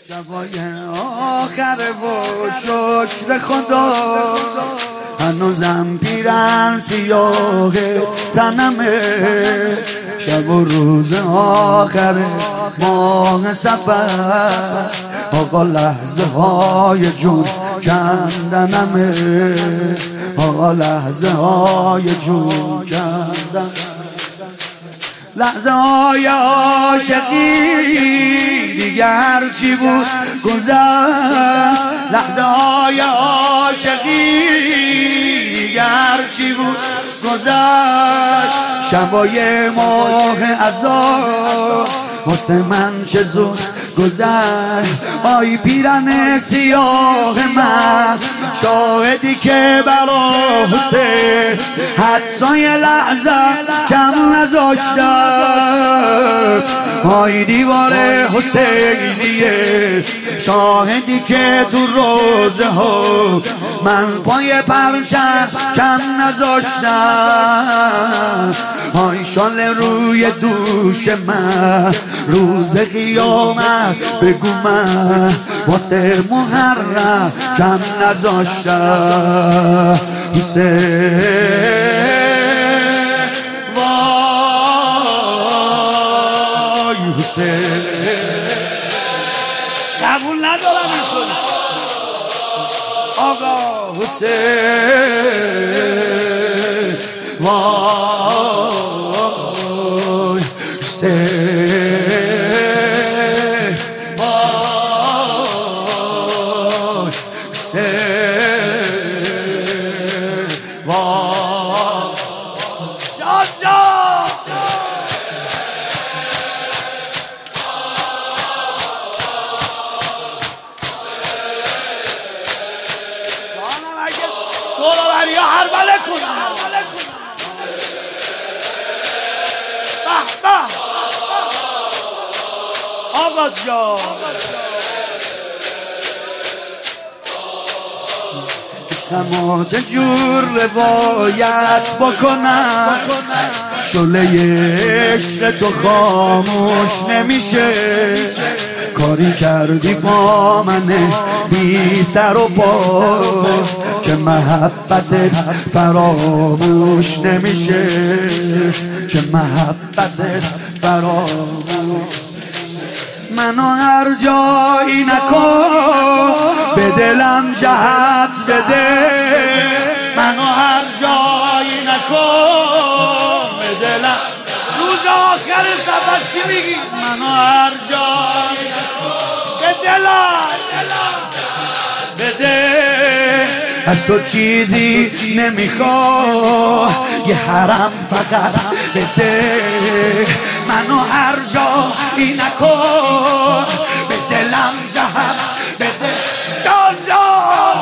شبای آخره و شکر خدا هنوزم پیرن سیاه تنمه شب و روز آخر ماه سفر آقا لحظه های جون کندنمه آقا لحظه های جون کندن لحظه های عاشقی دیگر چی بود گذشت لحظه های عاشقی دیگر چی بود گذشت شبای ماه عذاب واسه من چه زود گذشت آی پیرن سیاه من شاهدی که برا حسین حتی یه لحظه کم نذاشتم آی دیوار حسینیه شاهدی که تو روزه ها من پای پرچم کم نذاشتم آی شال روی دوش من روز قیامت بگو من واسه محرم کم نذاشتم حسین وای حسین قبول ندارم این آقا حسین وای حسین وای حسین وای جان دوروبری ها هربله کنم آقا جان عشقمو چه جور روایت بکنم شعله عشق تو خاموش نمیشه کاری کردی با من بی سر و پا که محبتت فراموش نمیشه که محبتت فراموش منو هر جایی نکن به دلم جهت بده منو هر جایی نکن به دلم روز آخر سفر چی میگی منو هر جایی نکن به دلم بده از تو چیزی نمیخواه یه حرم فقط بده منو هر جایی نکن به دلم جهت بده جان جان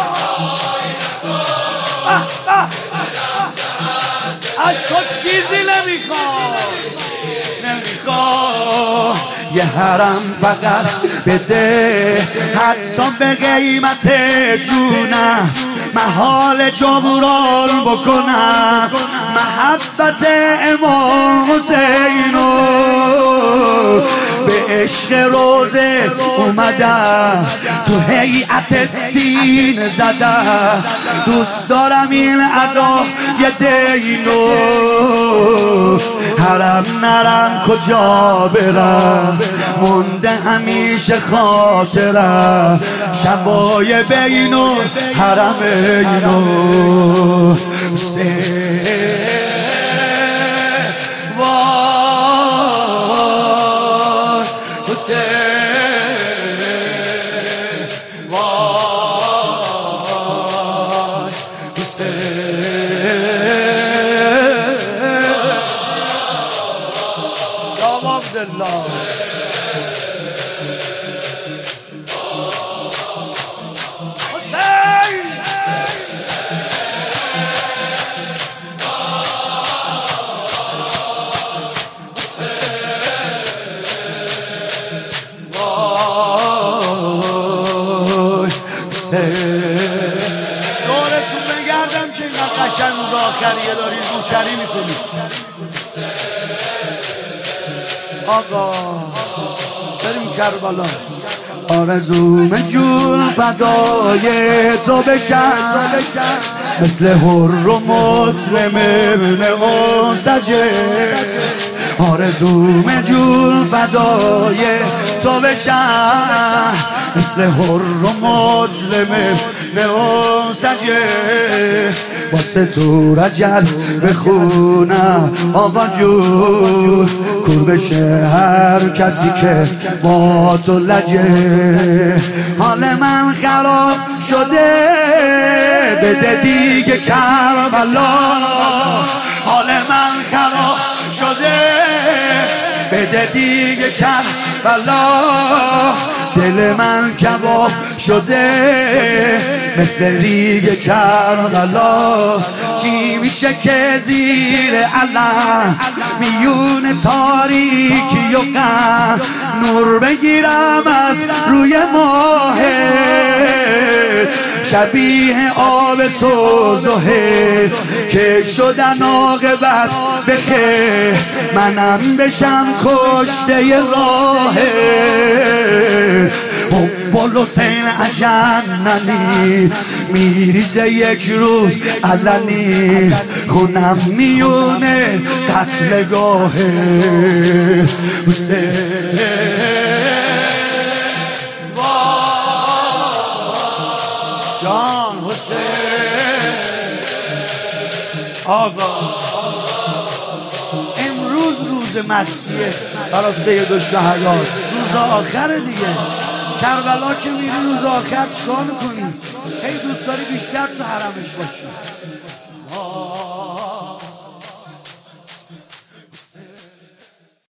از تو چیزی نمیخواه یه حرم فقط بده حتی به قیمت جونم محال جبران بکنم محبت امام حسینو به عشق روزه اومدم تو هیئت سینه زدم دوست دارم این ادا یه دینو حرم نرم کجا برم مونده همیشه خاطرم شبای بینو حرم اینو وای حسین وای حسین یا عبدالله دورتون بگردم که اینقدر قشنگ روز آخریه داری نوکری میکنی آقا بریم کربلا آرزوم جون فدای تو بشم مثل حر و مسلم ابن اوسجه آرزوم جون فدای تو بشم مثل حر و مسلم ابن اوسجه واسه تو رجل بخونم آقا جون کور بشه هر کسی که با تو لجه حال من خراب شده بده دیگه کربلا حال من خراب شده بده دیگه کربلا دل من کباب شده مثل ریگ کربلا چی میشه که زیر علم میون تاریکی و غم نور بگیرم از روی ماه شبیه آب سوزه که شدن عاقبت بخیر منم بشم کشته راه حب الحسین اجننی میریزه یک روز علنی خونم میونه قتلگاه حسین جان حسین آقا امروز روز مسیحه برای سید الشهداست روز آخر دیگه کربلا که میری روز آخر چیکار میکنی؟ هی دوست داری بیشتر تو حرمش باشی